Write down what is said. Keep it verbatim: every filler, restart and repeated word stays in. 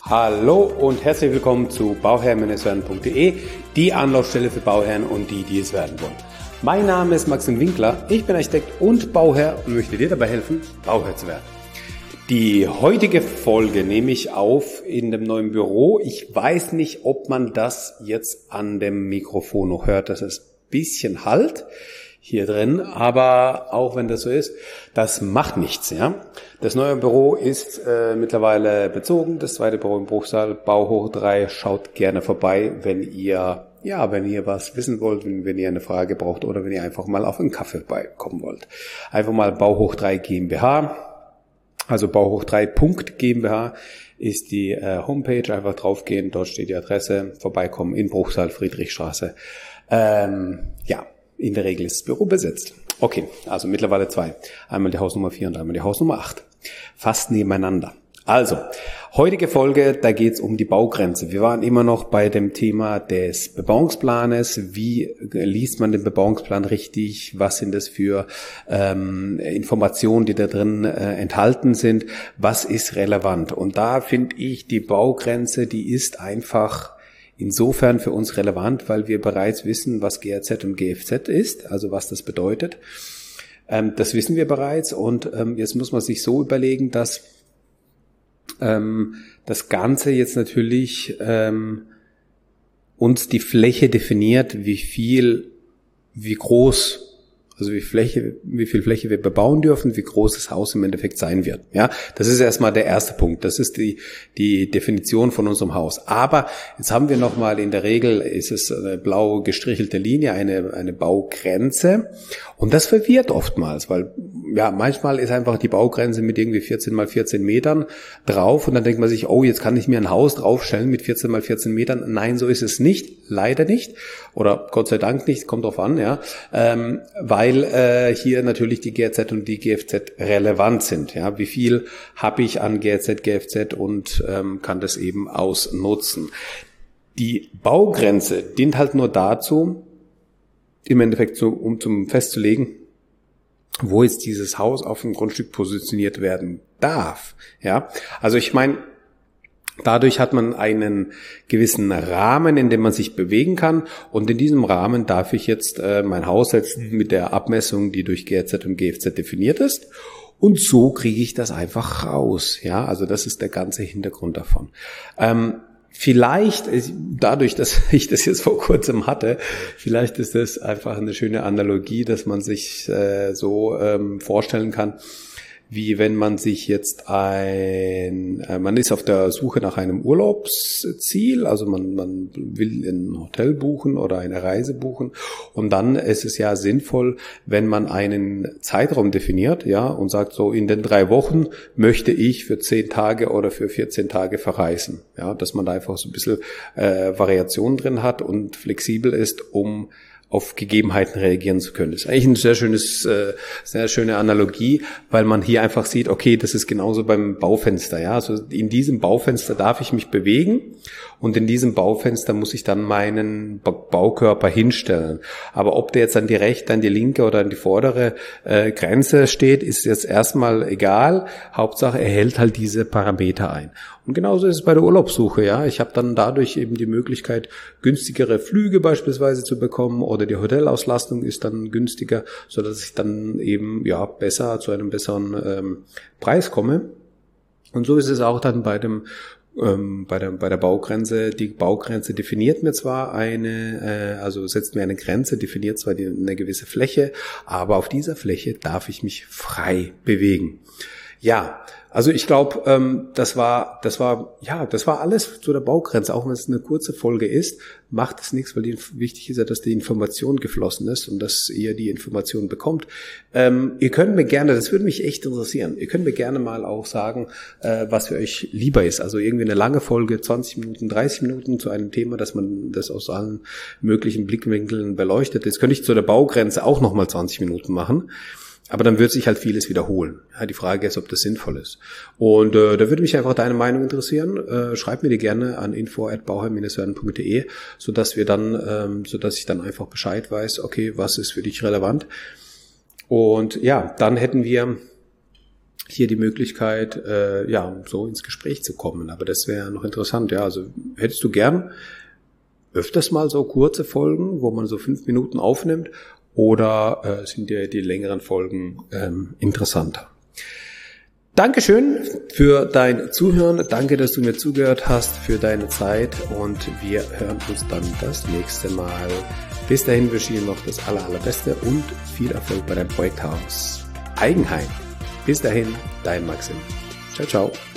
Hallo und herzlich willkommen zu bauherren punkt de, die Anlaufstelle für Bauherren und die, die es werden wollen. Mein Name ist Maxim Winkler, ich bin Architekt und Bauherr und möchte dir dabei helfen, Bauherr zu werden. Die heutige Folge nehme ich auf in dem neuen Büro. Ich weiß nicht, ob man das jetzt an dem Mikrofon noch hört, dass es ein bisschen halt hier drin, aber auch wenn das so ist, das macht nichts, ja. Das neue Büro ist äh, mittlerweile bezogen, das zweite Büro in Bruchsal, Bauhoch drei, schaut gerne vorbei, wenn ihr, ja, wenn ihr was wissen wollt, wenn, wenn ihr eine Frage braucht oder wenn ihr einfach mal auf einen Kaffee beikommen wollt. Einfach mal Bauhoch drei GmbH, also Bauhoch drei Punkt GmbH ist die äh, Homepage, einfach draufgehen, dort steht die Adresse, vorbeikommen in Bruchsal, Friedrichstraße, ähm, ja. In der Regel ist das Büro besetzt. Okay, also mittlerweile zwei. Einmal die Hausnummer vier und einmal die Hausnummer acht. Fast nebeneinander. Also, heutige Folge, da geht's um die Baugrenze. Wir waren immer noch bei dem Thema des Bebauungsplanes. Wie liest man den Bebauungsplan richtig? Was sind das für ähm, Informationen, die da drin äh, enthalten sind? Was ist relevant? Und da finde ich, die Baugrenze, die ist einfach insofern für uns relevant, weil wir bereits wissen, was G R Z und G F Z ist, also was das bedeutet. Ähm, das wissen wir bereits und ähm, jetzt muss man sich so überlegen, dass ähm, das Ganze jetzt natürlich ähm, uns die Fläche definiert, wie viel, wie groß, also wie Fläche, wie viel Fläche wir bebauen dürfen, wie groß das Haus im Endeffekt sein wird. Ja, das ist erstmal der erste Punkt. Das ist die die Definition von unserem Haus. Aber jetzt haben wir nochmal, in der Regel ist es eine blau gestrichelte Linie, eine eine Baugrenze. Und das verwirrt oftmals, weil ja manchmal ist einfach die Baugrenze mit irgendwie vierzehn mal vierzehn Metern drauf und dann denkt man sich, oh, jetzt kann ich mir ein Haus draufstellen mit vierzehn mal vierzehn Metern. Nein, so ist es nicht, leider nicht oder Gott sei Dank nicht, kommt drauf an, ja, ähm, weil äh, hier natürlich die G R Z und die G F Z relevant sind. Ja, wie viel habe ich an G R Z, G F Z und ähm, kann das eben ausnutzen. Die Baugrenze dient halt nur dazu, im Endeffekt so, um zum festzulegen, wo jetzt dieses Haus auf dem Grundstück positioniert werden darf. Ja, also ich meine, dadurch hat man einen gewissen Rahmen, in dem man sich bewegen kann und in diesem Rahmen darf ich jetzt äh, mein Haus setzen mit der Abmessung, die durch G R Z und G F Z definiert ist und so kriege ich das einfach raus. Ja, also das ist der ganze Hintergrund davon. Ähm, Vielleicht, dadurch, dass ich das jetzt vor kurzem hatte, vielleicht ist das einfach eine schöne Analogie, dass man sich äh, so ähm, vorstellen kann, wie wenn man sich jetzt ein, äh, man ist auf der Suche nach einem Urlaubsziel, also man, man will ein Hotel buchen oder eine Reise buchen und dann ist es ja sinnvoll, wenn man einen Zeitraum definiert, ja, und sagt so, in den drei Wochen möchte ich für zehn Tage oder für vierzehn Tage verreisen, ja, dass man da einfach so ein bisschen äh, Variation drin hat und flexibel ist, um auf Gegebenheiten reagieren zu können. Das ist eigentlich ein sehr schönes, äh, sehr schöne Analogie, weil man hier einfach sieht, okay, das ist genauso beim Baufenster, ja. Also in diesem Baufenster darf ich mich bewegen und in diesem Baufenster muss ich dann meinen Baukörper hinstellen. Aber ob der jetzt an die rechte, an die linke oder an die vordere äh, Grenze steht, ist jetzt erstmal egal. Hauptsache, er hält halt diese Parameter ein. Und genauso ist es bei der Urlaubssuche, ja. Ich habe dann dadurch eben die Möglichkeit, günstigere Flüge beispielsweise zu bekommen oder die Hotelauslastung ist dann günstiger, so dass ich dann eben ja besser zu einem besseren ähm, Preis komme. Und so ist es auch dann bei dem ähm, bei der bei der Baugrenze. Die Baugrenze definiert mir zwar eine, äh, also setzt mir eine Grenze, definiert zwar die, eine gewisse Fläche, aber auf dieser Fläche darf ich mich frei bewegen. Ja, also ich glaube, ähm, das war, das war, ja, das war alles zu der Baugrenze. Auch wenn es eine kurze Folge ist, macht es nichts, weil die, wichtig ist ja, dass die Information geflossen ist und dass ihr die Information bekommt. Ähm, ihr könnt mir gerne, das würde mich echt interessieren, ihr könnt mir gerne mal auch sagen, äh, was für euch lieber ist. Also irgendwie eine lange Folge, zwanzig Minuten, dreißig Minuten zu einem Thema, dass man das aus allen möglichen Blickwinkeln beleuchtet. Jetzt könnte ich zu der Baugrenze auch nochmal zwanzig Minuten machen. Aber dann wird sich halt vieles wiederholen. Ja, die Frage ist, ob das sinnvoll ist. Und äh, da würde mich einfach deine Meinung interessieren. Äh, schreib mir die gerne an info at bauherren werden punkt de, sodass wir dann, ähm, sodass ich dann einfach Bescheid weiß, okay, was ist für dich relevant. Und ja, dann hätten wir hier die Möglichkeit, äh, ja, so ins Gespräch zu kommen. Aber das wäre noch interessant, ja. Also hättest du gern öfters mal so kurze Folgen, wo man so fünf Minuten aufnimmt, oder äh, sind dir die längeren Folgen ähm, interessanter? Dankeschön für dein Zuhören. Danke, dass du mir zugehört hast, für deine Zeit, und wir hören uns dann das nächste Mal. Bis dahin wünsche ich dir noch das aller, allerbeste und viel Erfolg bei deinem Projekthaus Eigenheim. Bis dahin, dein Maxim. Ciao, ciao.